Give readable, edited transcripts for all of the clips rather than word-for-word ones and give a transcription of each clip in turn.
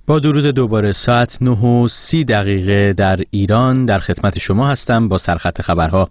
با درود دوباره ساعت 9:30 در ایران در خدمت شما هستم با سرخط خبرها.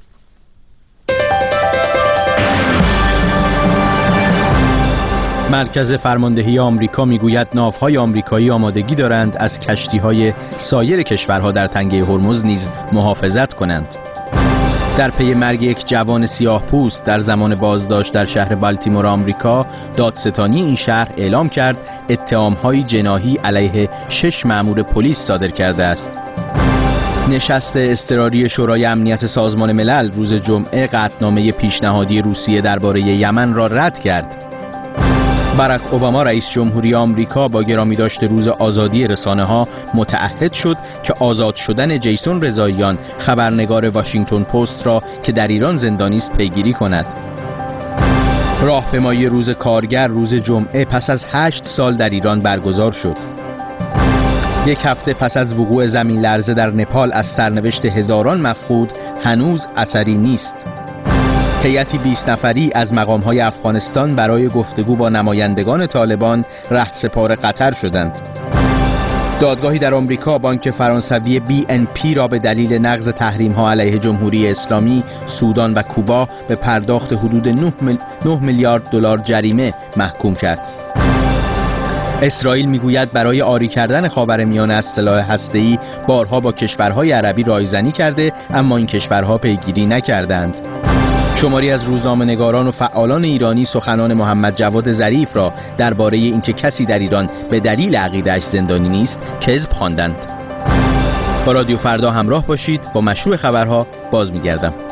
مرکز فرماندهی آمریکا میگوید ناوهای آمریکایی آمادگی دارند از کشتی‌های سایر کشورها در تنگه هرمز نیز محافظت کنند. در پی مرگ یک جوان سیاه‌پوست در زمان بازداشت در شهر بالتیمور آمریکا، دادستانی این شهر اعلام کرد اتهام‌های جناحی علیه 6 مأمور پلیس صادر کرده است. نشست اضطراری شورای امنیت سازمان ملل روز جمعه قطعنامه پیشنهادی روسیه درباره یمن را رد کرد. باراک اوباما رئیس جمهوری آمریکا با گرامی داشته روز آزادی رسانه‌ها متعهد شد که آزاد شدن جیسون رضاییان خبرنگار واشنگتن پست را که در ایران زندانی است پیگیری کند. راهپیمایی روز کارگر روز جمعه پس از 8 سال در ایران برگزار شد. یک هفته پس از وقوع زمین لرزه در نپال از سرنوشت هزاران مفقود هنوز اثری نیست. هیئتی 20 نفری از مقام‌های افغانستان برای گفتگو با نمایندگان طالبان رهسپار قطر شدند. دادگاهی در آمریکا بانک فرانسوی BNP را به دلیل نقض تحریم‌ها علیه جمهوری اسلامی، سودان و کوبا به پرداخت حدود 9 میلیارد دلار جریمه محکوم کرد. اسرائیل میگوید برای عاری کردن خاورمیانه از سلاح هسته‌ای بارها با کشورهای عربی رایزنی کرده، اما این کشورها پیگیری نکردند. شماری از روزنامه‌نگاران و فعالان ایرانی سخنان محمد جواد ظریف را درباره اینکه کسی در ایران به دلیل عقیده‌اش زندانی نیست کذب خواندند. با رادیو فردا همراه باشید. با مشروع خبرها باز می‌گردم.